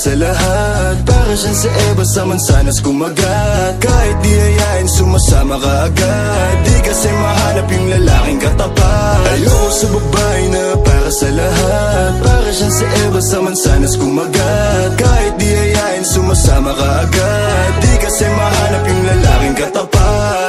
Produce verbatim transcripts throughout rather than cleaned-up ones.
sa lahat. Para siyang sa Eva sa mansanas kumagat. Kahit di ayain sumasama ka agad. Di kasi mahanap yung lalaking katapat. Ayoko sa babae na para sa lahat. Para siyang sa Eva sa mansanas kumagat. Kahit di ayain sumasama ka agad. Di kasi mahanap yung lalaking katapat.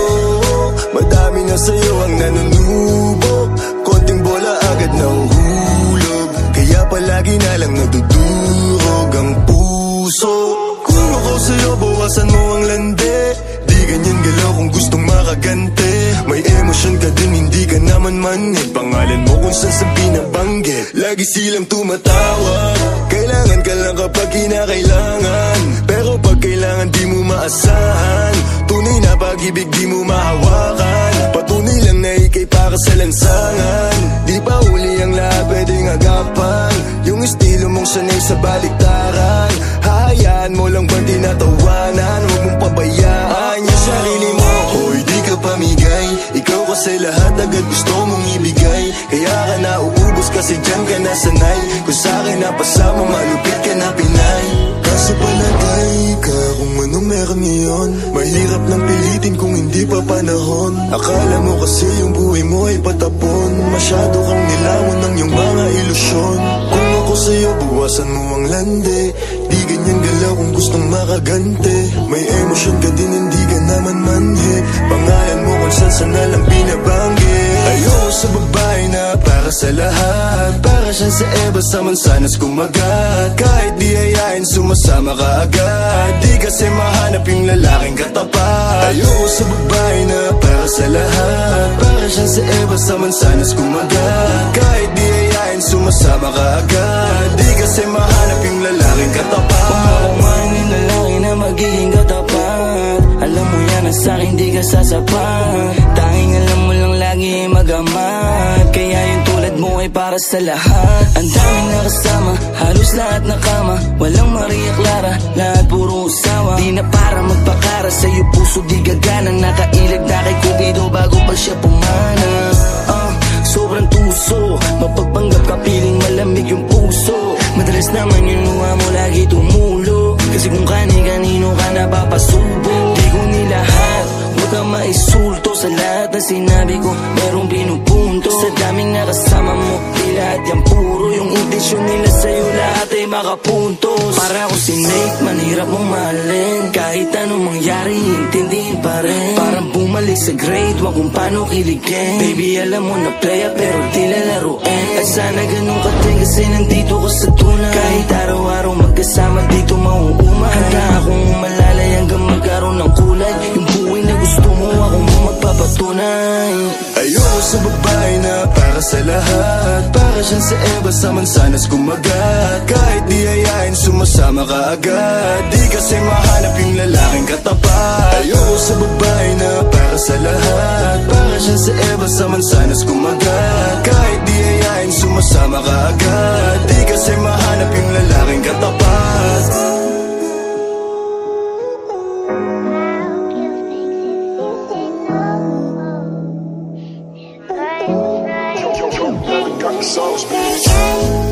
Oh, madami na sa'yo ang nanunubok. Konting bola agad nahuhulog. Kaya palagi na lang nadudurog ang puso. Kung ako sa'yo, bawasan mo ang lande. Di ganyan galaw kung gustong makagante. May emosyon ka din, hindi ka naman manhid. Pangalan mo kung saan sa binabanggit. Lagi silang tumatawag. Kailangan ka lang kapag kinakailangan. Pero pag kailangan di mo maasahan. Tunay na pag-ibig di mo mahawakan. Patunay lang na ikay para sa lansangan. Di pa uli ang lahat pwedeng agapan. Yung estilo mong sanay sa baliktaran. Hahayaan mo lang ba tinatawanan? Huwag mong pabayaan yung sarili mo. Hoy, di ka pamigay. Ikaw kasi lahat agad gusto mong ibigay. Kaya ka nauubos kasi dyan ka nasanay. Kung sa'kin napasama malupit ka na Pinay. Kaso palagay ka kung ano meron ngayon. Mahirap lang pilitin kung hindi pa panahon. Akala mo kasi yung buhay mo ay patapon. Masyado kang nilawan ng iyong mga ilusyon. Kung ako sa'yo, buwasan mo ang lande. Di ganyan galaw kung gustong makagante. May emosyon ka din, hindi ka naman manhid. Pangalan mo kung saan saan na lang binabanggit. Ayoko sa babae na para sa lahat. Para siyang sa Eva sa mansanas kumagat. Kahit di ayain sumasama ka agad. Di kasi mahanap yung lalaking katapat. Ayoko sa babae na para sa lahat. Para siyang sa Eva sa mansanas kumagat. Kahit di ayain sumasama ka agad. Di kasi mahanap yung lalaking katapat. Pumakaman yung lalaki na magiging katapat. Alam mo yan na sa'kin di ka sasapat. Tanging alam mo lang lagi ay magamat. Kaya yung tulad mo ay para sa lahat. Ang daming nakasama, halos lahat nakama. Walang Maria Clara, lahat puro usawa. Di na para magpakara, sa'yo puso di gaganang. Nakailag na kay Cupido bago pa siya pumana. uh, Sobrang tuso, mapagpanggap ka piling malamig yung puso. Madalas naman yung mukha mo lagi tumulo. Kasi kung kani-kanino ka napapasubo. Di ko nilahat, huwag kang maisulto. Sa lahat na sinabi ko, merong pinupunto. Sa daming nakasama mo, di lahat yan puro. Yung intensyon nila sa'yo, lahat ay makapuntos. Para ako si Nate, manhirap mong mahalin. Kahit anong mangyari, intindihin pa rin. Parang bumalik sa grade, wag kung paano kiligin. Baby, alam mo na playa, pero di lalaruin. At sana ganun ka din, kasi nandito ka sa tunay. Kahit araw-araw magkasama dito mauuma. Handa akong umalalay hanggang magkaroon ng kulay. Yung buhay na gusto mo, ako mo magpapatunay. Ayoko sa babae na para sa lahat. Para siyang sa Eva sa mansanas kumagat. Kahit di ayain sumasama ka agad. Di kasi mahanap yung lalaking katapat. Ayoko sa babae na para sa lahat. Para siyang sa Eva sa mansanas kumagat. Kahit di ayain sumasama ka agad. Di kasi mahanap yung lalaking katapat. Got the sauce, bitch.